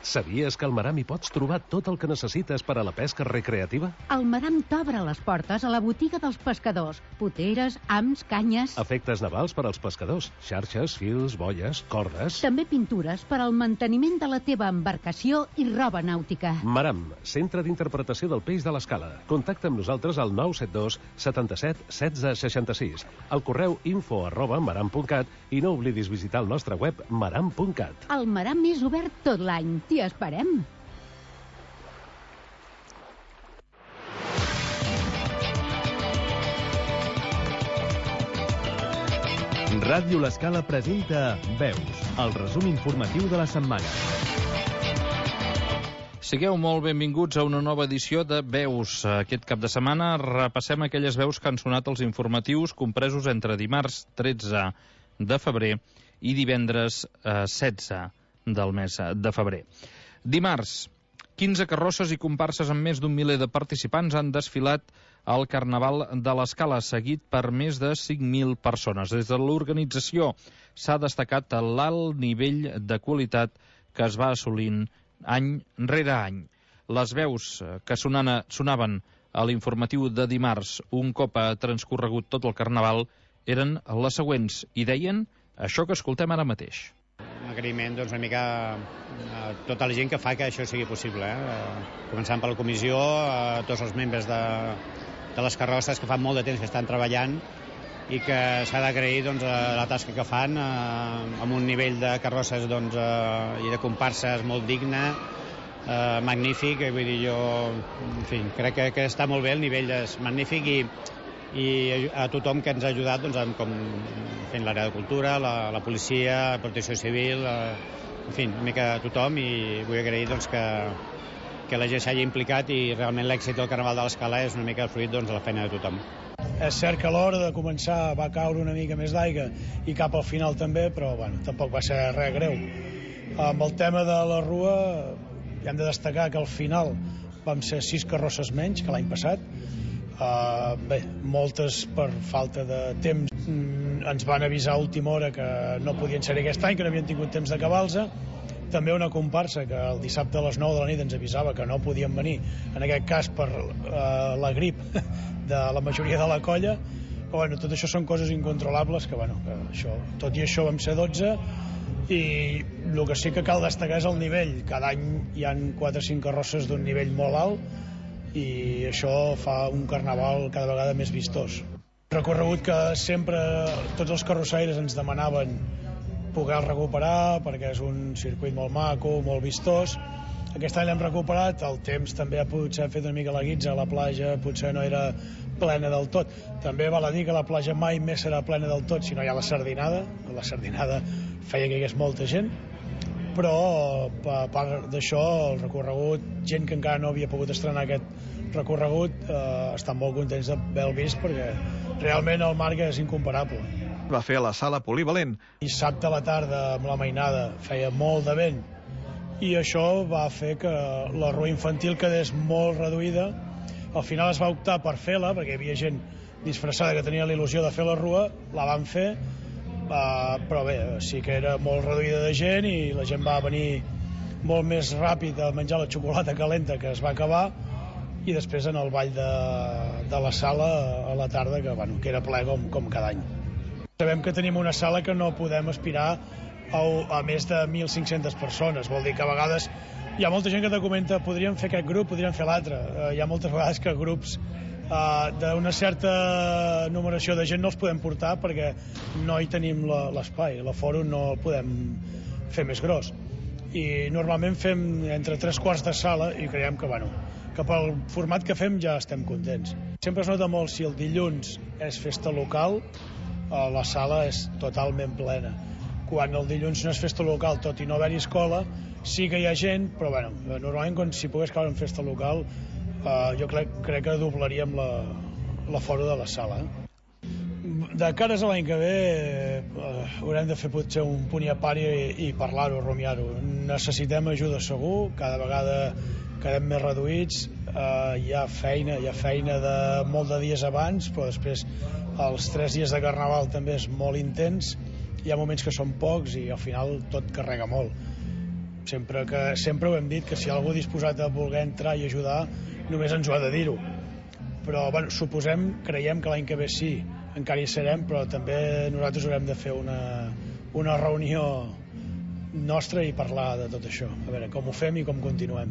Sabies que al Maram hi pots trobar tot el que necessites per a la pesca recreativa? El Maram t'obre les portes a la botiga dels pescadors. Poteres, hams, canyes... Efectes navals per als pescadors. Xarxes, fils, boies, cordes... També pintures per al manteniment de la teva embarcació i roba nàutica. Maram, centre d'interpretació del peix de l'Escala. Contacta amb nosaltres al 972 77 16 66. Al correu info@maram.cat i no oblidis visitar el nostre web maram.cat. El Maram és obert tot l'any. T'hi esperem. Ràdio L'Escala presenta Veus, el resum informatiu de la setmana. Sigueu molt benvinguts a una nova edició de Veus. Aquest cap de setmana repassem aquelles veus que han sonat als informatius compresos entre dimarts 13 de febrer i divendres 16 del mes de febrer. Dimarts, 15 carrosses i comparses amb més d'un miler de participants han desfilat al Carnaval de l'Escala, seguit per més de 5.000 persones. Des de l'organització s'ha destacat l'alt nivell de qualitat que es va assolint any rere any. Les veus que sonaven a l'informatiu de dimarts un cop ha transcorregut tot el Carnaval eren les següents i deien això que escoltem ara mateix. Un agraïment una mica a tota la gent que fa que això sigui possible. Començant per la comissió, a tots els membres de les carrosses que fan molt de temps que estan treballant i que s'ha d'agrair la tasca que fan amb un nivell de carrosses i de comparses molt digne, magnífic. Vull dir, jo crec que està molt bé, el nivell és magnífic i a tothom que ens ha ajudat com fent l'àrea de cultura, la policia, la protecció civil, una mica a tothom, i vull agrair que la gent s'hagi implicat i realment l'èxit del Carnaval de l'Escala és una mica el fruit de la feina de tothom. És cert que a l'hora de començar va caure una mica més d'aigua i cap al final també, però tampoc va ser res greu. Amb el tema de la rua hem de destacar que al final vam ser 6 carrosses menys que l'any passat. Moltes per falta de temps ens van avisar a última hora que no podien ser aquest any, que no havien tingut temps d'acabar-los. També una comparsa que el dissabte a les 9 de la nit ens avisava que no podien venir, en aquest cas per la grip de la majoria de la colla, però tot això són coses incontrolables que tot i això vam ser 12, i el que sí que cal destacar és el nivell. Cada any hi ha 4 o 5 carrosses d'un nivell molt alt i això fa un carnaval cada vegada més vistós. Recorregut que sempre tots els carrossaires ens demanaven poder recuperar perquè és un circuit molt maco, molt vistós. Aquest any l'hem recuperat, el temps també ha pogut ser fet una mica la guitza, la platja potser no era plena del tot. També val a dir que la platja mai més serà plena del tot si no hi ha la sardinada. La sardinada feia que hi hagués molta gent, però a part d'això el recorregut, gent que encara no havia pogut estrenar aquest recorregut, estan molt contents d'haver-lo vist perquè realment el marc és incomparable. Va fer a la sala polivalent. Dissabte a la tarda amb la mainada feia molt de vent i això va fer que la rua infantil quedés molt reduïda. Al final es va optar per fer-la perquè hi havia gent disfressada que tenia la il·lusió de fer la rua, la van fer, però sí que era molt reduïda de gent i la gent va venir molt més ràpid a menjar la xocolata calenta que es va acabar, i després en el ball de la sala a la tarda que era ple com cada any. Sabem que tenim una sala que no podem aspirar a més de 1.500 persones, vol dir que a vegades hi ha molta gent que te comenta podríem fer aquest grup, podríem fer l'altre. Hi ha moltes vegades que grups d'una certa numeració de gent no els podem portar perquè no hi tenim l'espai, l'aforo no el podem fer més gros, i normalment fem entre 3/4 de sala i creiem que pel format que fem ja estem contents. Sempre es nota molt si el dilluns és festa local, la sala és totalment plena. Quan el dilluns no és festa local, tot i no haver-hi escola, sí que hi ha gent, però normalment si pogués caure en festa local jo crec que doblaríem l'aforo de la sala. De cares a l'any que ve haurem de fer potser un punt i a part i parlar-ho, rumiar-ho. Necessitem ajuda segur, cada vegada quedem més reduïts, hi ha feina de molt de dies abans, però després els 3 dies de Carnaval també és molt intens, hi ha moments que són pocs i al final tot carrega molt. Sempre ho hem dit, que si hi ha algú disposat a voler entrar i ajudar, només ens ho ha de dir-ho. Però, bueno, creiem que l'any que ve sí, encara hi serem, però també nosaltres haurem de fer una reunió nostra i parlar de tot això. A veure com ho fem i com continuem.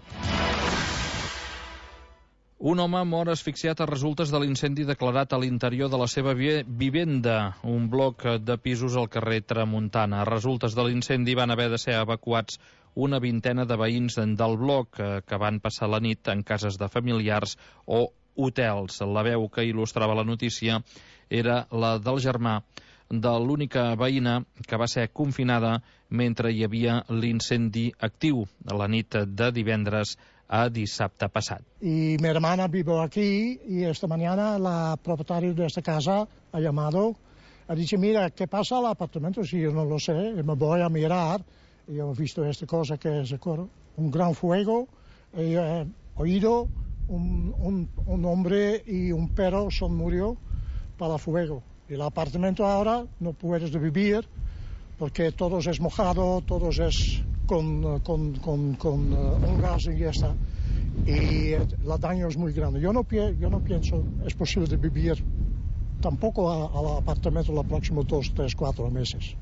Un home mor asfixiat a resultes de l'incendi declarat a l'interior de la seva vivenda, un bloc de pisos al carrer Tramuntana. A resultes de l'incendi van haver de ser evacuats una vintena de veïns del bloc que van passar la nit en cases de familiars o hotels. La veu que il·lustrava la notícia era la del germà de l'única veïna que va ser confinada mentre hi havia l'incendi actiu a la nit de divendres a dissabte pasado. Y mi hermana vive aquí y esta mañana la propietaria de esta casa ha llamado, ha dicho, mira, ¿qué pasa al apartamento? Si yo no lo sé, me voy a mirar y he visto esta cosa que es un gran fuego, he oído un hombre y un perro murió para el fuego. Y el apartamento ahora no puedes vivir porque todo es mojado, todo es con un gas y ya está. Y el daño es muy grande. Yo no pienso es posible de vivir tampoco al apartamento los próximos 2, 3, 4 meses.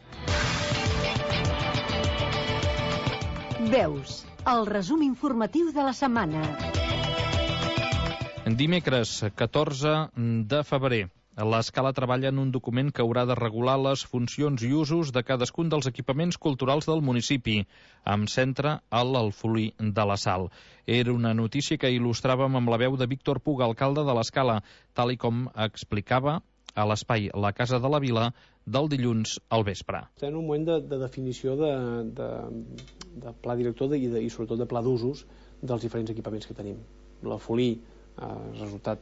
Veus, el resum informatiu de la setmana. Dimecres, 14 de febrer. L'Escala treballa en un document que haurà de regular les funcions i usos de cadascun dels equipaments culturals del municipi, amb centre a l'Alfolí de la Sal. Era una notícia que il·lustràvem amb la veu de Víctor Puga, alcalde de l'Escala, tal i com explicava a l'espai La Casa de la Vila del dilluns al vespre. Estem en un moment de definició de pla director i sobretot de pla d'usos dels diferents equipaments que tenim. L'Alfolí ha resultat,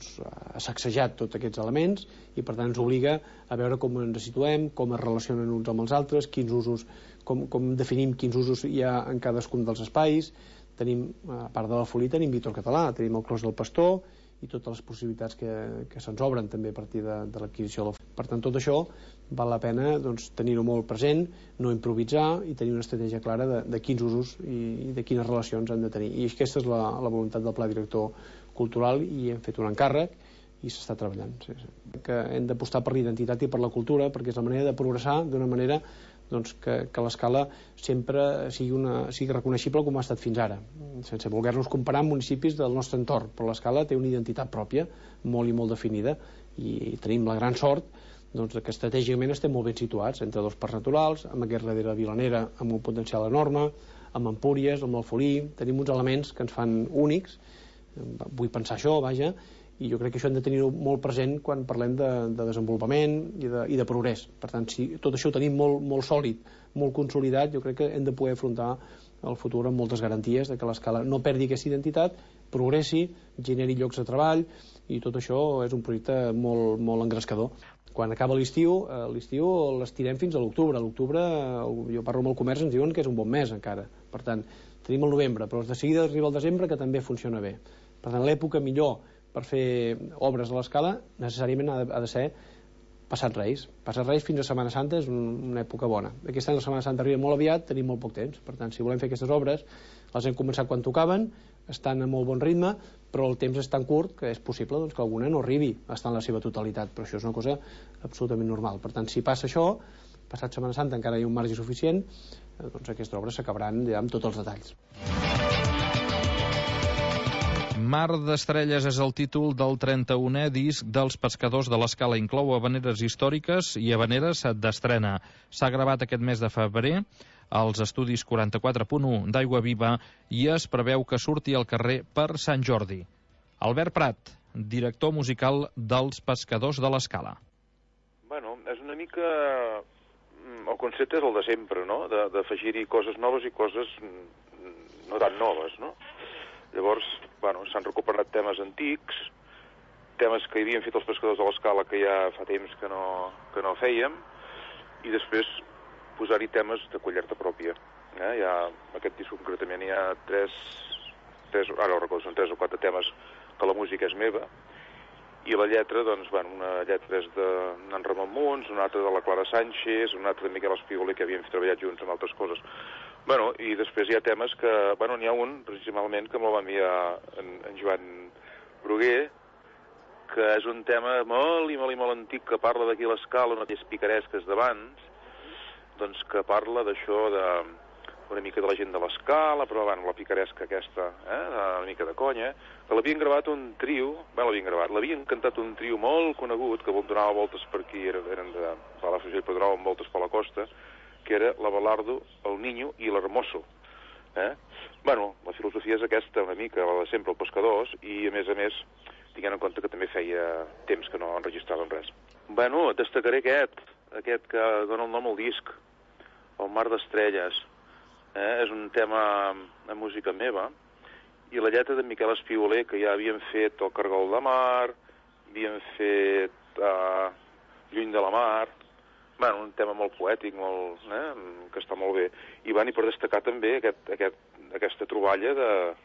ha sacsejat tots aquests elements i per tant ens obliga a veure com ens situem, com es relacionen uns amb els altres, quins usos, com definim quins usos hi ha en cadascun dels espais. Tenim, a part de l'Alfolí, tenim Víctor Català, tenim el Clos del Pastor i totes les possibilitats que se'ns obren també a partir de l'adquisició. Per tant, tot això val la pena tenir-ho molt present, no improvisar i tenir una estratègia clara de quins usos i de quines relacions han de tenir. I aquesta és la voluntat del pla director cultural i hem fet un encàrrec i s'està treballant. Que hem d'apostar per l'identitat i per la cultura perquè és la manera de progressar d'una manera que l'Escala sempre sigui reconeixible com ha estat fins ara, sense voler-nos comparar amb municipis del nostre entorn, però l'Escala té una identitat pròpia, molt i molt definida, i tenim la gran sort que estratègicament estem molt ben situats entre dos parcs naturals, amb aquest darrere Vilanera amb un potencial enorme, amb Empúries, amb l'Alfolí, tenim uns elements que ens fan únics. Vull pensar això, vaja, i jo crec que això hem de tenir-ho molt present quan parlem de desenvolupament i de progrés. Per tant, si tot això ho tenim molt sòlid, molt consolidat, jo crec que hem de poder afrontar el futur amb moltes garanties de que l'Escala no perdi aquesta identitat, progressi, generi llocs de treball, i tot això és un projecte molt engrescador. Quan acaba l'estiu l'estirem fins a l'octubre. A l'octubre, jo parlo amb el comerç, ens diuen que és un bon mes encara. Per tant, tenim el novembre, però de seguida arriba el desembre, que també funciona bé. Per tant, l'època millor per fer obres a l'Escala necessàriament ha de ser passat Reis. Passat Reis fins a Setmana Santa és una època bona. Aquest any la Setmana Santa arriba molt aviat, tenim molt poc temps. Per tant, si volem fer aquestes obres, les hem començat quan tocaven, estan a molt bon ritme, però el temps és tan curt que és possible que alguna no arribi a estar en la seva totalitat, però això és una cosa absolutament normal. Per tant, si passa això, passat Setmana Santa encara hi ha un marge suficient, aquestes obres s'acabaran ja amb tots els detalls. Mar d'Estrelles és el títol del 31è disc dels Pescadors de l'Escala. Inclou havaneres històriques i havaneres d'estrena. S'ha gravat aquest mes de febrer als estudis 44.1 d'Aigua Viva i es preveu que surti al carrer per Sant Jordi. Albert Prat, director musical dels Pescadors de l'Escala. Bueno, és una mica... El concepte és el de sempre, no? D'afegir-hi coses noves i coses no tan noves, no? Llavors, bueno, s'han recuperat temes antics, temes que havien fet els Pescadors de l'Escala que ja fa temps que no fèiem, i després posar-hi temes de collerta pròpia. Aquest disc concretament hi ha tres, ara ho recordo, són 3 o 4 temes que la música és meva, i la lletra, doncs, bueno, una lletra és d'en Ramon Muns, una altra de la Clara Sánchez, una altra de Miquel Espigoler, que havíem treballat junts en altres coses. Bueno, i després hi ha temes que, bueno, n'hi ha un, principalment, que me'l va enviar en Joan Bruguer, que és un tema molt i molt i molt antic, que parla d'aquí a l'Escala, unes picaresques d'abans, doncs que parla d'això una mica de la gent de l'Escala, però bueno, la picaresca aquesta, una mica de conya, que l'havien gravat un trio, l'havien cantat un trio molt conegut, que donava voltes per aquí, eren de Palafrugell, però donaven voltes per la costa, que era l'Abelardo, el Niño i l'Hermoso. Bueno, la filosofia és aquesta, una mica, la de sempre, el Pescadors, i a més, tinguent en compte que també feia temps que no enregistraven res. Bueno, destacaré aquest que dona el nom al disc, El mar d'estrelles. És un tema de música meva, i la lletra de Miquel Espigoler, que ja havien fet El cargol de mar, havien fet Lluny de la mar, bueno, un tema molt poètic, que està molt bé. I per destacar també aquesta troballa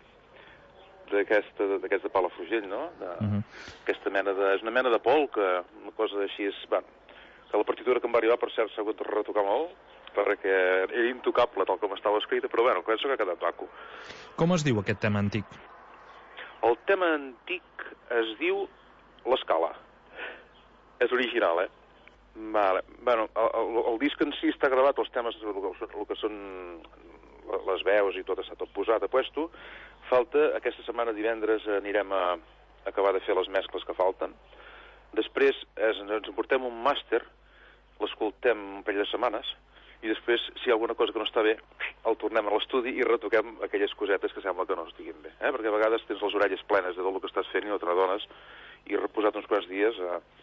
d'aquest de Palafrugell, no? Aquesta mena és una mena de polca, una cosa així, que la partitura que em va arribar, per cert, s'ha hagut de retocar molt, perquè era intocable tal com estava escrita, però bueno, penso que ha quedat maco. Com es diu aquest tema antic? El tema antic es diu L'Escala. És original, Vale. Bueno, el disc en si està gravat, els temes, el que són les veus i tot està tot posat a puesto. Falta, aquesta setmana divendres anirem a acabar de fer les mescles que falten. Després ens portem un màster, l'escoltem un parell de setmanes, i després, si hi ha alguna cosa que no està bé, el tornem a l'estudi i retoquem aquelles cosetes que sembla que no estiguin bé. Perquè a vegades tens les orelles plenes de tot el que estàs fent i no te n'adones, i reposat uns quants dies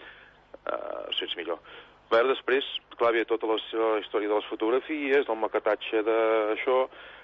sents millor. Després, clar, hi ha tota la història de les fotografies, del maquetatge d'això.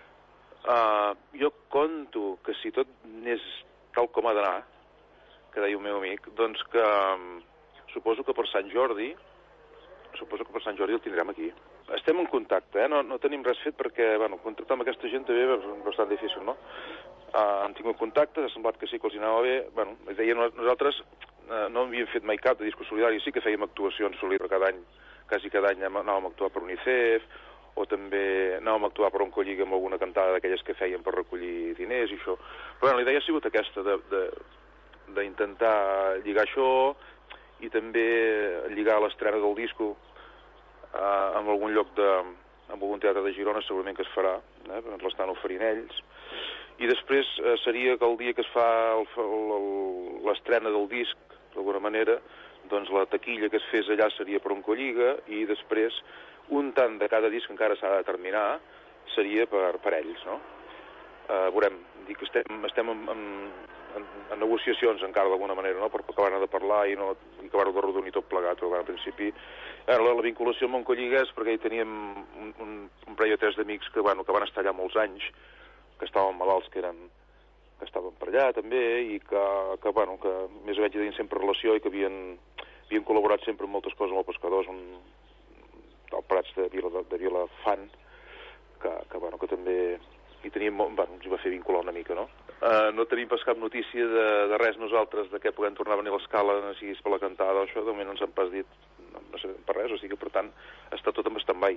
Jo conto que si tot anés tal com ha d'anar, que deia un meu amic, doncs que suposo que per Sant Jordi el tindrem aquí. Estem en contacte, no tenim res fet perquè, contactar amb aquesta gent també és bastant difícil, no? Han tingut contactes, ha semblat que sí que els anava bé. Nosaltres no havíem fet mai cap de disco solidari, sí que fèiem actuacions solidàries cada any, quasi cada any anàvem a actuar per UNICEF, o també anàvem a actuar per Oncolliga amb alguna cantada d'aquelles que feien per recollir diners i això. Però la idea ha sigut aquesta, d'intentar lligar això i també lligar l'estrena del disco en algun lloc en algun teatre de Girona, segurament que es farà, l'estan oferint ells. I després seria que el dia que es fa l'estrena del disc, d'alguna manera, doncs la taquilla que es fes allà seria per Oncolliga, i després un tant de cada disc encara s'ha de terminar seria per ells, no? Veurem, dic que estem en negociacions encara d'alguna manera, no? Per acabar de parlar i acabar de rodonir tot plegat, però en principi la vinculació amb Oncolliga és perquè hi teníem un parell o tres d'amics que van estar allà molts anys, que estaven malalts, que estaven per allà també, i que més o menys tenien sempre relació i que havien col·laborat sempre en moltes coses amb els pescadors, al Prats de Vilafant, que també hi teníem, ens va fer vincular una mica, no? No tenim pas cap notícia de res nosaltres, de què puguem tornar a venir a l'Escala, no siguis per la cantada o això, de moment no ens han pas dit, no sé per res, o sigui que per tant està tot en stand-by.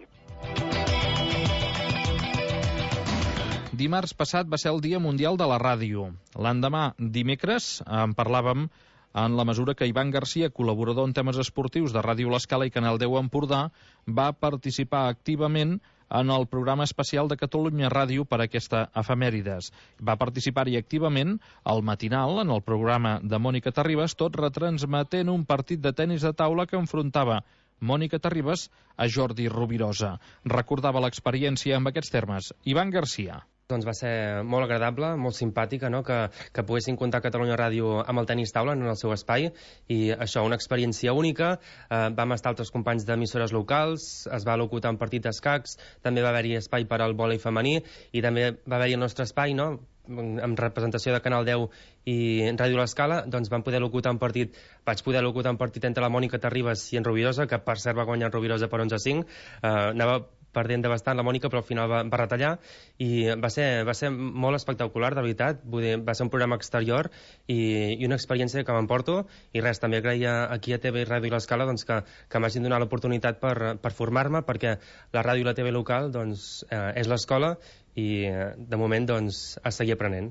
Dimarts passat va ser el Dia Mundial de la Ràdio. L'endemà, dimecres, en parlàvem en la mesura que Ivan Garcia, col·laborador en temes esportius de Ràdio L'Escala i Canal 10 Empordà, va participar activament en el programa especial de Catalunya Ràdio per aquesta efemèrides. Va participar-hi activament al matinal, en el programa de Mònica Terribas, tot retransmetent un partit de tenis de taula que enfrontava Mònica Terribas a Jordi Rovirosa. Recordava l'experiència amb aquests termes Ivan Garcia. Doncs va ser molt agradable, molt simpàtica, no? que poguessin comptar Catalunya Ràdio amb el tenis taula en el seu espai, i això, una experiència única. Vam estar altres companys d'emissores locals, es va locutar un partit d'escacs, també va haver-hi espai per al vòlei femení, i també va haver-hi el nostre espai, no?, amb representació de Canal 10 i Ràdio L'Escala, doncs vaig poder locutar un partit entre la Mònica Terribas i en Rovirosa, que per cert va guanyar en Rovirosa per 11-5. Anava perdent de bastant la Mònica, però al final va retallar, i va ser molt espectacular, de veritat. Vull dir, va ser un programa exterior i una experiència que m'emporto, i res, també agrair aquí a TV i Ràdio i l'Escala doncs, que m'hagin donat l'oportunitat per formar-me, perquè la ràdio i la TV local doncs, és l'escola, i de moment doncs, a seguir aprenent.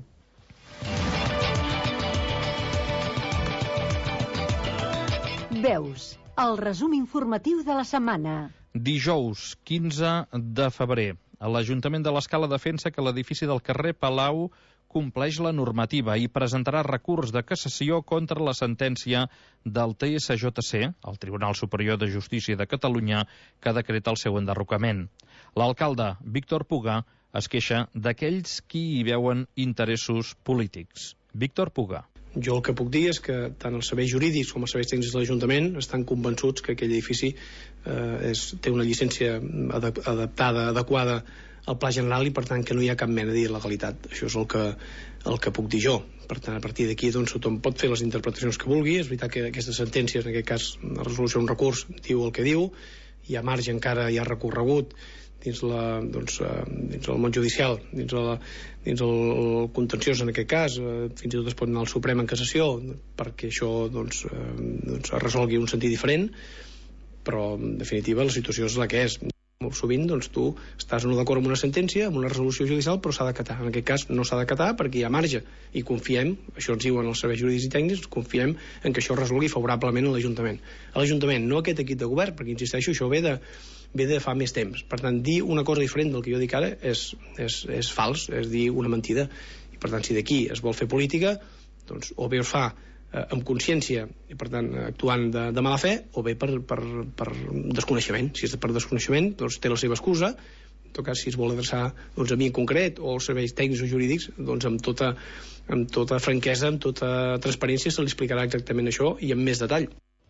Veus, el resum informatiu de la setmana. Dijous, 15 de febrer. L'Ajuntament de l'Escala defensa que l'edifici del carrer Palau compleix la normativa i presentarà recurs de cassació contra la sentència del TSJC, el Tribunal Superior de Justícia de Catalunya, que decreta el seu enderrocament. L'alcalde, Víctor Puga, es queixa d'aquells qui hi veuen interessos polítics. Víctor Puga. Jo el que puc dir és que tant els serveis jurídics com els serveis tècnics de l'Ajuntament estan convençuts que aquell edifici té una llicència adaptada, adequada al Pla General, i per tant que no hi ha cap mena d'il·legalitat. Això és el que puc dir jo. Per tant, a partir d'aquí doncs, tothom pot fer les interpretacions que vulgui. És veritat que aquestes sentències, en aquest cas la resolució d'un recurs, diu el que diu, hi ha marge, encara hi ha recorregut dins el món judicial, dins el contenciós en aquest cas, fins i tot es pot anar al Suprem en cassació perquè això es resolgui en un sentit diferent, però en definitiva la situació és la que és. Molt sovint tu estàs no d'acord amb una sentència, amb una resolució judicial, però s'ha d'acatar. En aquest cas no s'ha d'acatar perquè hi ha marge, i confiem, això ens diuen els serveis jurídics i tècnics, confiem en que això es resolgui favorablement a l'Ajuntament. A l'Ajuntament, no aquest equip de govern, perquè insisteixo, això ve de fa més temps. Per tant, dir una cosa diferent del que jo dic ara és fals, és dir una mentida. I per tant, si d'aquí es vol fer política, doncs o bé es fa amb consciència, i per tant actuant de mala fe, o bé per desconeixement. Si és per desconeixement, doncs té la seva excusa. En tot cas, si es vol adreçar a mi en concret, o als serveis tècnics o jurídics, doncs amb tota franquesa, amb tota transparència, se li explicarà exactament això i amb més detall.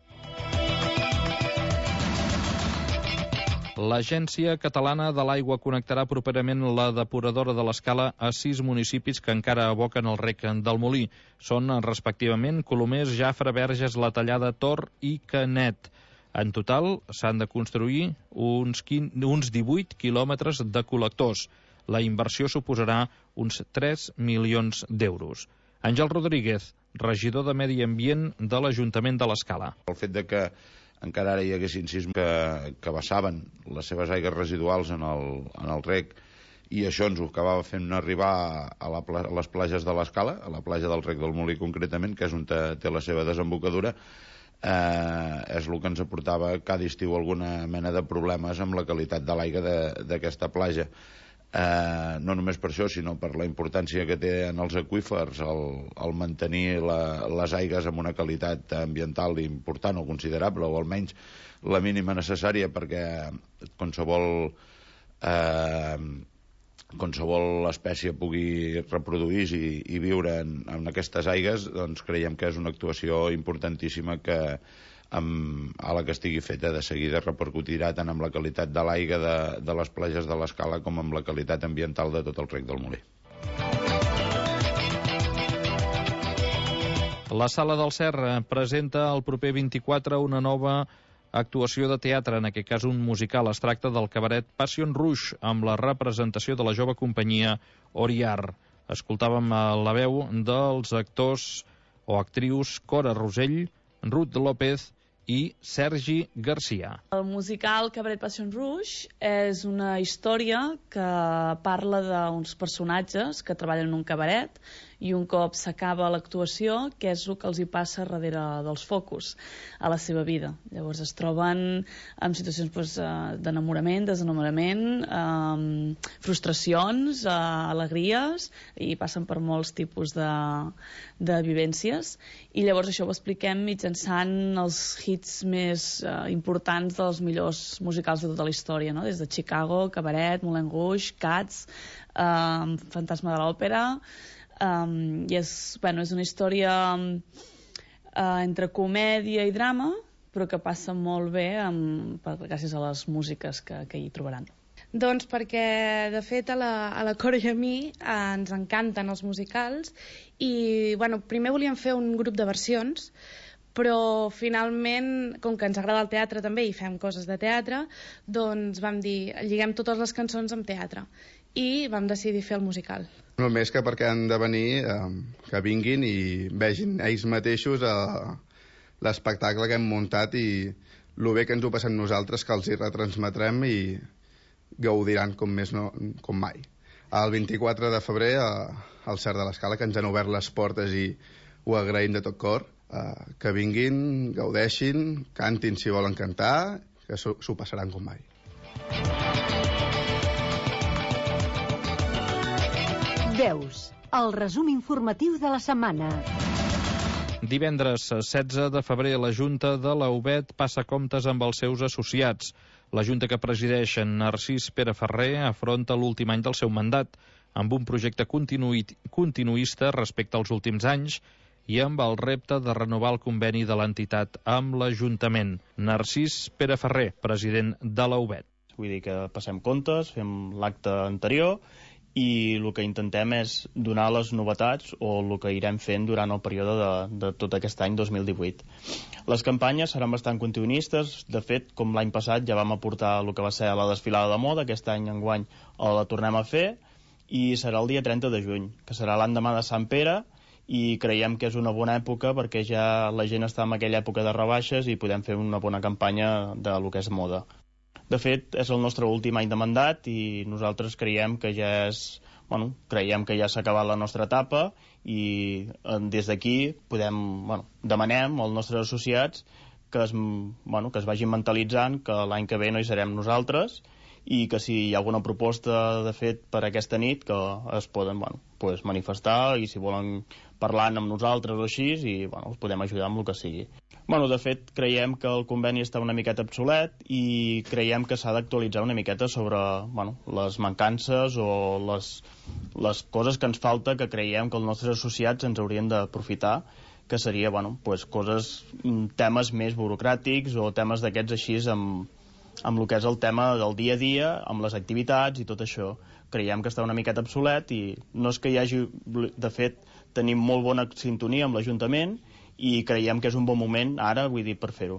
L'Agència Catalana de l'Aigua connectarà properament la depuradora de l'Escala a 6 municipis que encara aboquen el rec del Molí. Són, respectivament, Colomers, Jafre, Verges, La Tallada, Tor i Canet. En total, s'han de construir uns 18 quilòmetres de col·lectors. La inversió suposarà uns 3 milions d'euros. Àngel Rodríguez, regidor de Medi Ambient de l'Ajuntament de l'Escala. El fet de que encara ara hi haguessin 6 que vessaven les seves aigues residuals en el rec, i això ens ho acabava fent arribar a les platges de l'Escala, a la platja del rec del Molí concretament, que és on té la seva desembocadura, és el que ens aportava cada estiu alguna mena de problemes amb la qualitat de l'aigua d'aquesta platja. No només per això, sinó per la importància que té en els aqüífers el mantenir les aigues amb una qualitat ambiental important o considerable, o almenys la mínima necessària perquè qualsevol espècie pugui reproduir-se i viure en aquestes aigues. Doncs creiem que és una actuació importantíssima que a la que estigui feta de seguida repercutirà tant amb la qualitat de l'aigua de les platges de l'Escala com amb la qualitat ambiental de tot el rec del Molí. La Sala del Serra presenta el proper 24 una nova actuació de teatre, en aquest cas un musical. Es tracta del cabaret Passion Rouge, amb la representació de la jove companyia Oriar. Escoltàvem la veu dels actors o actrius Cora Rosell, Ruth López i Sergi Garcia. El musical Cabaret Passion Rouge és una història que parla d'uns personatges que treballen en un cabaret i un cop s'acaba l'actuació, què és el que els hi passa darrere dels focus a la seva vida. Llavors es troben en situacions d'enamorament, desenamorament, frustracions, alegries, i passen per molts tipus de vivències. I llavors això ho expliquem mitjançant els hits més importants dels millors musicals de tota la història, no? Des de Chicago, Cabaret, Moulin Rouge, Cats, Fantasma de l'Òpera. I és una història entre comèdia i drama, però que passa molt bé gràcies a les músiques que hi trobaran. Doncs perquè, de fet, a la Cora i a mi ens encanten els musicals i, primer volíem fer un grup de versions, Però finalment, com que ens agrada el teatre també i fem coses de teatre, doncs vam dir, lliguem totes les cançons amb teatre i vam decidir fer el musical. Només que perquè han de venir, que vinguin i vegin ells mateixos l'espectacle que hem muntat i el bé que ens ho passem nosaltres, que els hi retransmetrem i gaudiran com mai. El 24 de febrer al Cert de l'Escala, que ens han obert les portes i ho agraïm de tot cor, que vinguin, gaudeixin, cantin si volen cantar, que s'ho passaran com mai. Veus, el resum informatiu de la setmana. Divendres 16 de febrer, la Junta de la UBET passa comptes amb els seus associats. La Junta que presideix Narcís Pere Ferrer afronta l'últim any del seu mandat, amb un projecte continuista respecte als últims anys i amb el repte de renovar el conveni de l'entitat amb l'Ajuntament. Narcís Pere Ferrer, president de la UBET. Vull dir que passem comptes, fem l'acte anterior i el que intentem és donar les novetats o el que irem fent durant el període de tot aquest any 2018. Les campanyes seran bastant continuistes. De fet, com l'any passat ja vam aportar el que va ser la desfilada de moda, aquest any enguany la tornem a fer i serà el dia 30 de juny, que serà l'endemà de Sant Pere, i creiem que és una bona època perquè ja la gent està en aquella època de rebaixes i podem fer una bona campanya de lo que és moda. De fet, és el nostre últim any de mandat i nosaltres creiem que ja s'ha acabat la nostra etapa i des d'aquí demanem als nostres associats que es vagin mentalitzant que l'any que ve no hi serem nosaltres i que si hi ha alguna proposta de fet per aquesta nit que es poden manifestar i si volen parlar amb nosaltres o així i els podem ajudar amb el que sigui. De fet, creiem que el conveni està una miqueta obsolet i creiem que s'ha d'actualitzar una miqueta sobre les mancances o les coses que ens falta que creiem que els nostres associats ens haurien d'aprofitar, que seria temes més burocràtics o temes d'aquests així amb el que és el tema del dia a dia, amb les activitats i tot això. Creiem que està una miqueta obsolet i no és que hi hagi... De fet, tenim molt bona sintonia amb l'Ajuntament i creiem que és un bon moment ara, per fer-ho.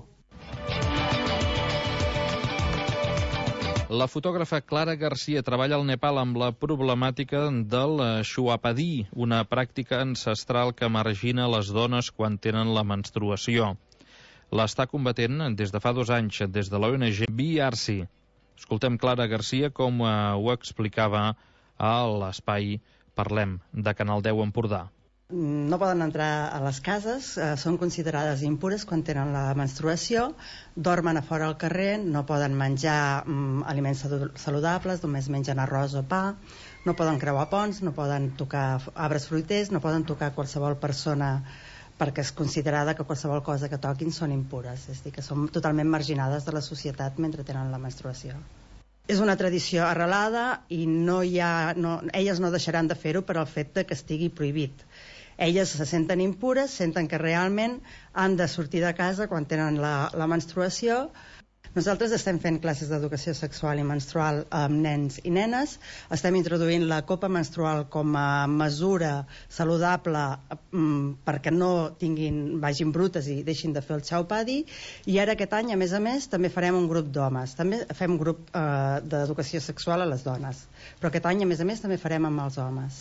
La fotògrafa Clara Garcia treballa al Nepal amb la problemàtica del shuapadi, una pràctica ancestral que margina les dones quan tenen la menstruació. L'està combatent des de fa 2 anys des de l'ONG BRC. Escoltem Clara Garcia com ho explicava a l'espai Parlem de Canal 10 Empordà. No poden entrar a les cases, són considerades impures quan tenen la menstruació, dormen a fora al carrer, no poden menjar aliments saludables, només mengen arròs o pa, no poden creuar ponts, no poden tocar arbres fruiters, no poden tocar qualsevol persona perquè és considerada que qualsevol cosa que toquin són impures, és a dir, que són totalment marginades de la societat mentre tenen la menstruació. És una tradició arrelada i elles no deixaran de fer-ho per al fet de que estigui prohibit. Elles se senten impures, senten que realment han de sortir de casa quan tenen la menstruació. Nosaltres estem fent classes d'educació sexual i menstrual amb nens i nenes. Estem introduint la copa menstrual com a mesura saludable perquè no vagin brutes i deixin de fer el xaupadi. I ara aquest any, a més, també farem un grup d'homes. També fem grup d'educació sexual a les dones. Però aquest any, a més, també farem amb els homes.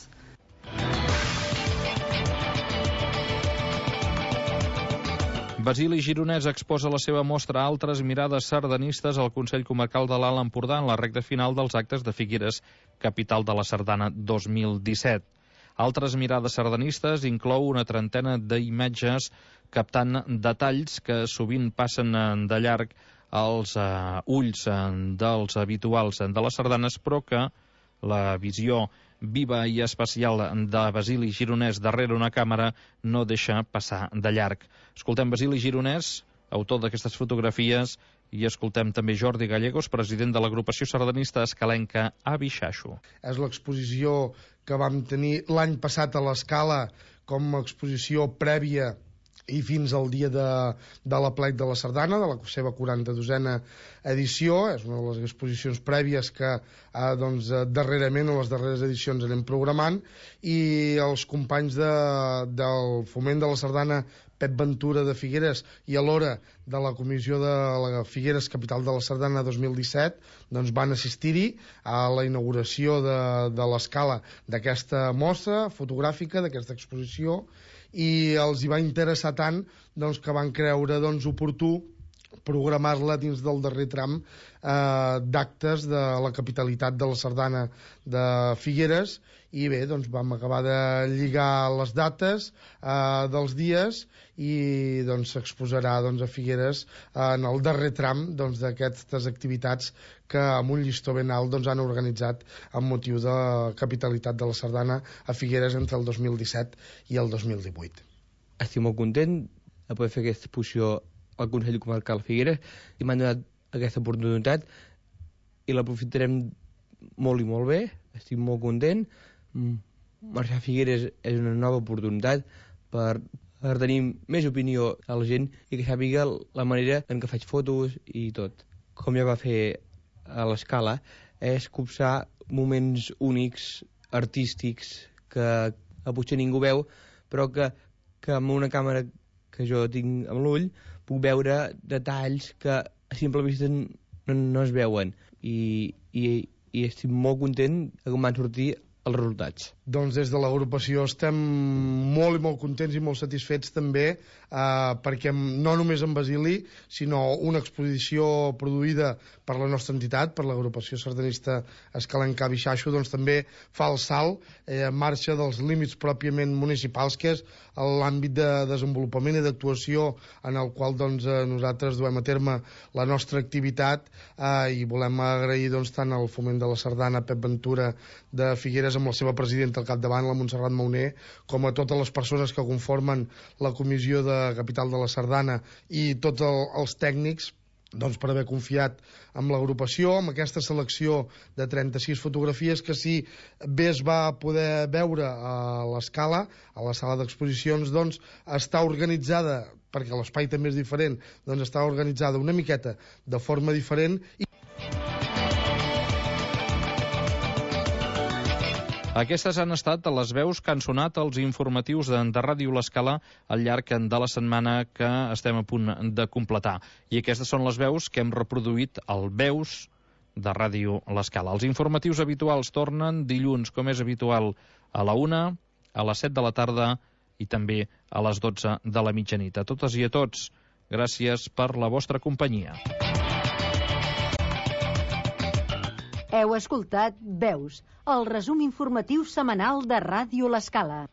Basili Gironès exposa la seva mostra Altres mirades sardanistes al Consell Comarcal de l'Alt Empordà en la recta final dels actes de Figueres, capital de la Sardana 2017. Altres mirades sardanistes inclou una trentena d'imatges captant detalls que sovint passen de llarg als ulls dels habituals de les sardanes, però que la visió viva i especial de Basili Gironès darrere una càmera no deixa passar de llarg. Escoltem Basili Gironès, autor d'aquestes fotografies, i escoltem també Jordi Gallegos, president de l'agrupació sardanista escalenca Abixaixo. És l'exposició que vam tenir l'any passat a l'Escala com a exposició prèvia i fins al dia de l'Aplec de la Sardana, de la seva 42a edició. És una de les exposicions prèvies que darrerament, a les darreres edicions, anem programant, i els companys del Foment de la Sardana Pep Ventura de Figueres i alhora de la comissió de la Figueres Capital de la Sardana 2017, doncs van assistir-hi a la inauguració de l'escala d'aquesta mostra fotogràfica, d'aquesta exposició, i els hi va interessar tant doncs, que van creure oportú programar-la dins del darrer tram d'actes de la capitalitat de la Sardana de Figueres, i bé, doncs vam acabar de lligar les dates dels dies i doncs s'exposarà a Figueres en el darrer tram d'aquestes activitats que amb un llistó ben alt han organitzat amb motiu de la capitalitat de la Sardana a Figueres entre el 2017 i el 2018. Estic molt content de poder fer aquesta exposició al Consell Comarcal Figueres i m'han donat aquesta oportunitat i l'aprofitarem molt i molt bé. Estic molt content. Marxar a Figueres és una nova oportunitat per tenir més opinió a la gent i que sàpiga la manera en què faig fotos i tot. Com ja va fer a l'escala, és copsar moments únics, artístics, que potser ningú veu, però que amb una càmera que jo tinc amb l'ull puc veure detalls que a simple vista no es veuen i estic molt content de com van sortir els resultats. Doncs des de l'agrupació estem molt i molt contents i molt satisfets també perquè no només en Basili, sinó una exposició produïda per la nostra entitat, per l'agrupació sardanista Escalencar Bixaixo, doncs també fa el salt, marxa dels límits pròpiament municipals, que és l'àmbit de desenvolupament i d'actuació en el qual nosaltres duem a terme la nostra activitat i volem agrair tant al Foment de la Sardana, Pep Ventura de Figueres, amb la seva presidenta al capdavant, la Montserrat Mauner, com a totes les persones que conformen la comissió de Capital de la Sardana i tots els tècnics per haver confiat en l'agrupació, amb aquesta selecció de 36 fotografies que si bé es va poder veure a l'escala, a la sala d'exposicions, està organitzada, perquè l'espai també és diferent, està organitzada una miqueta de forma diferent. Aquestes han estat les veus que han sonat als informatius de Ràdio L'Escala al llarg de la setmana que estem a punt de completar. I aquestes són les veus que hem reproduït al Veus de Ràdio L'Escala. Els informatius habituals tornen dilluns, com és habitual, a la 1, a les 7 de la tarda i també a les 12 de la mitjanit. A totes i a tots, gràcies per la vostra companyia. Heu escoltat Veus, el resum informatiu setmanal de Ràdio L'Escala.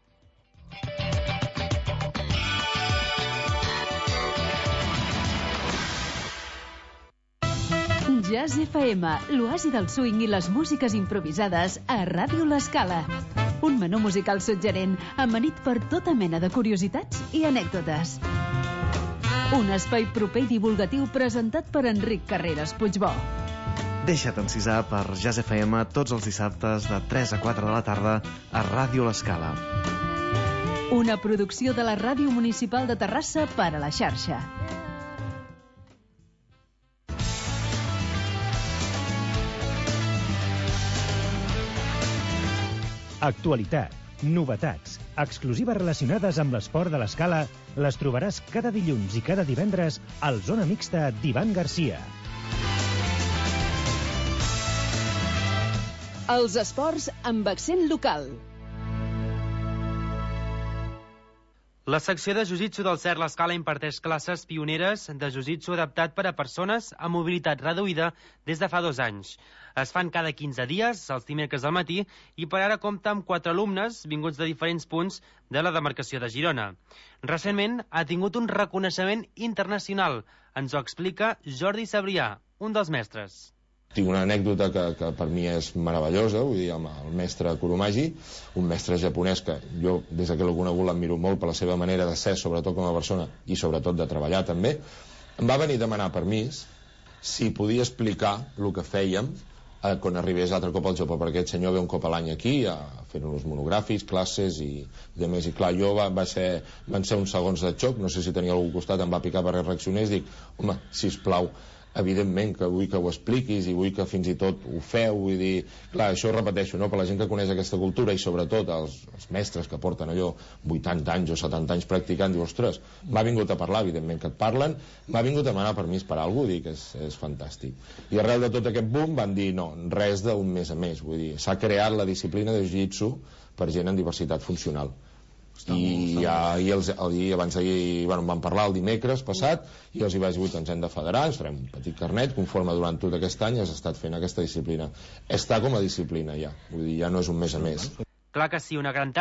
Jazz FM, l'oasi del swing i les músiques improvisades a Ràdio L'Escala. Un menú musical suggerent, amanit per tota mena de curiositats i anècdotes. Un espai proper i divulgatiu presentat per Enric Carreras Puigbó. Deixa't encisar per Jazz FM tots els dissabtes de 3 a 4 de la tarda a Ràdio L'Escala. Una producció de la Ràdio Municipal de Terrassa per a la xarxa. Actualitat, novetats, exclusives relacionades amb l'esport de l'Escala les trobaràs cada dilluns i cada divendres al Zona Mixta d'Ivan Garcia. Els esports amb accent local. La secció de Jiu-Jitsu del CERT L'Escala imparteix classes pioneres de Jiu-Jitsu adaptat per a persones amb mobilitat reduïda des de fa 2 anys. Es fan cada 15 dies, els dimecres al matí, i per ara compta amb 4 alumnes vinguts de diferents punts de la demarcació de Girona. Recentment ha tingut un reconeixement internacional. Ens ho explica Jordi Sabrià, un dels mestres. Tinc una anècdota que per mi és meravellosa, vull dir, amb el mestre Kurumagi, un mestre japonès que jo, des que l'he conegut, l'admiro molt per la seva manera de ser, sobretot com a persona, i sobretot de treballar també. Em va venir a demanar permís si podia explicar el que fèiem quan arribés altre cop al Japó, perquè aquest senyor ve un cop a l'any aquí a fer uns monogràfics, classes i demés. I clar, jo van ser uns segons de xoc, no sé si tenia algú al costat, em va picar perquè reaccionés, dic, home, sisplau, evidentment que vull que ho expliquis i vull que fins i tot ho feu, vull dir, clar, això ho repeteixo, no? Per la gent que coneix aquesta cultura i sobretot els mestres que porten allò 80 anys o 70 anys practicant, diu, ostres, m'ha vingut a parlar, evidentment que et parlen, m'ha vingut a demanar permís per alguna cosa, dic, és fantàstic. I arrel de tot aquest boom van dir, no, res d'un mes a més, vull dir, s'ha creat la disciplina de jiu-jitsu per gent amb diversitat funcional. I abans d'ahir vam parlar el dimecres passat i els hi vaig dir, ens hem de federar, ens farem un petit carnet conforme durant tot aquest any has estat fent aquesta disciplina. Està com a disciplina ja, vull dir, ja no és un mes a més. Clar que sí, una gran